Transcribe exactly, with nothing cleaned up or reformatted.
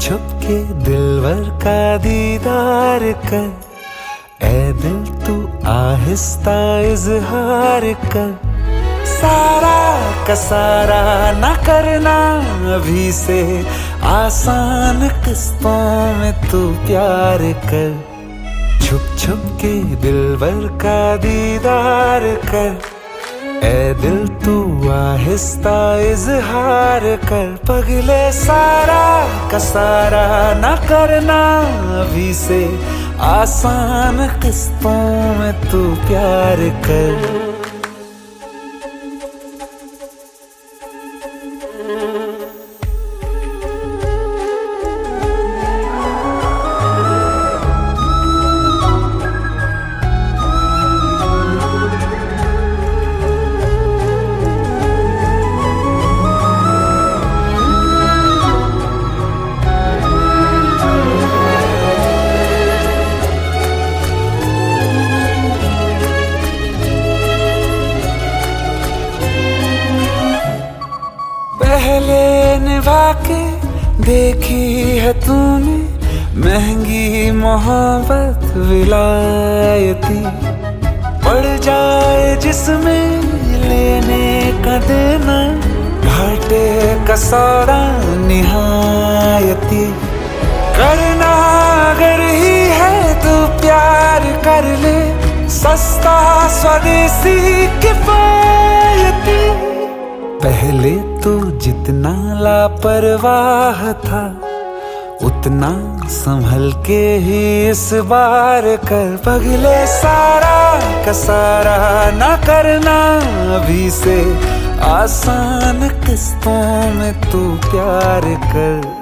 छुप के दिलवर का दीदार कर, ऐ दिल तू आहिस्ता इजहार कर। सारा का सारा ना करना अभी से, आसान किस्तों में तू प्यार कर। छुप छुप के दिलवर का दीदार कर, ऐ दिल तू आहिस्ता इजहार कर। पगले सारा का सारा ना करना अभी से, आसान किस्तों में तू प्यार कर। पहले निभा के देखी है तूने महंगी मोहब्बत विलायती, पड़ जाए जिसमें लेने का देना, घाटे का सौदा निहायती। करना अगर ही है तो प्यार कर ले, सस्ता स्वदेशी किफायती। पहले तो जितना लापरवाह था, उतना संभल के ही इस बार कर। पगले सारा का सारा ना करना अभी से, आसान किस्तों में तू प्यार कर।